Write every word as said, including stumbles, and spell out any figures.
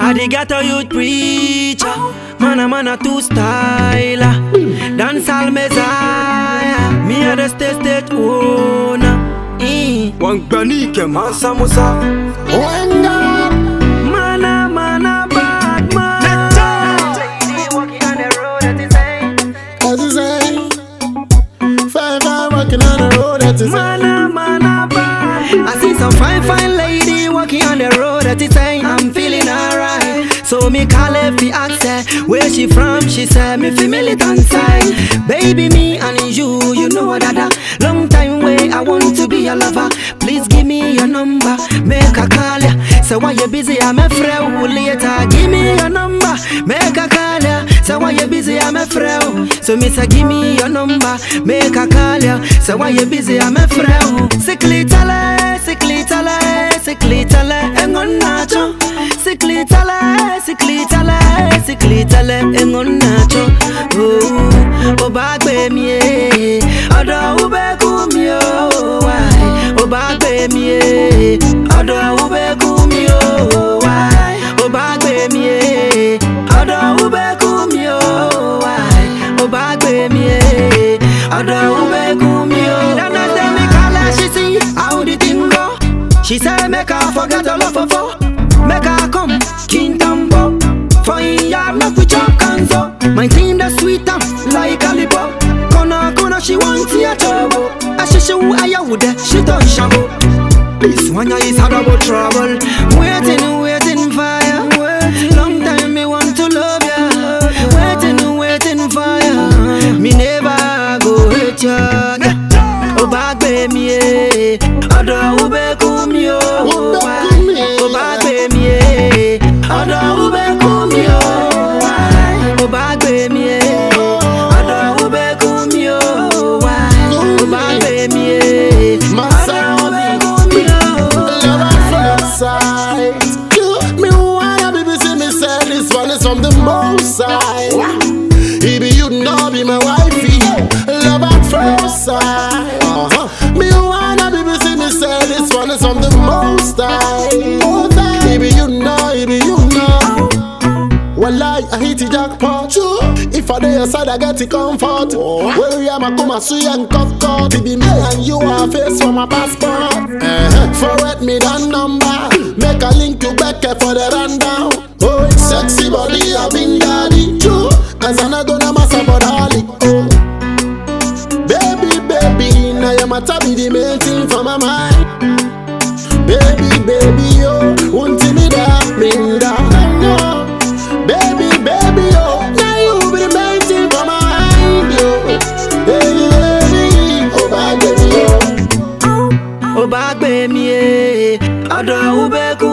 I the ghetto youth preacher. Man a man a two styler. Dance all messiah. Me a the stage stage owner. One granike man samosa. One God. Mana mana bad man. Walking on the road that is saying. That is saying. Five five walking on the road that is saying. Mana mana bad. I see some fine fine lady walking on the road that is saying I'm feeling alright. So me call her fi ask her where she from. She said me fi militant side. Baby me and you, you know that a long time way I want to be your lover. Please give me your number, make a call ya. Say why you busy, I'm a friend later. Give me your number, make a call ya. Say why you busy, I'm a friend. So me say give me your number, make a call ya. Say why you busy, I'm a friend. Sickly tala, sickly tala, sickly tala, engon nacho. Sickly tala, sickly tala, sickly tala, engon nacho. Oh, oh back baby me, odo ube kumio. Why? Oh back baby me, odo ube kumio. Why? Oh back baby me, odo ube kumio. Why? Oh back baby me, odo ube kumio. Then I tell me call she see how the thing go. She say make her forget all of her for. Make her come, Kintambo. For in yard, make we chop canzo. My team the sweeter, like a lipo. Kona kona, she wants your trouble. I she she who I would, she don't shabo. This one is hard about trouble. Waiting, waiting for ya. Long time me want to love ya. Waiting, waiting for ya. Me never go hate ya. Oh back baby, odo ube kumio. Oh back baby, odo ube kumio. Oh back baby, odo ube kumio. Oh back baby, odo ube kumio. Love at first sight. Me wanna be busy, me say this one is from the most side. If you know be my wifey, love at first sight. Uh-huh. Me wanna be busy, me say this one is from the most side. If you know, if you know. Well, I, I hit the jackpot. If I do your side, I get the comfort. Where you am, I come and see and cut cut. It be me and you are face for my passport. Uh-huh. Forward me that number. Make a link you back for the rundown. Oh, it's sexy body, I've been daddy. True. As I'm not gonna mess up on Holly. Oh, baby, baby, now your matter be the main thing for my mind. Baby, baby, oh, won't you be that, me that? No. Baby, baby, oh, now you be the main thing for my mind, yo. Baby, baby, oh, back baby, oh. Oh back baby, odo ube kumio.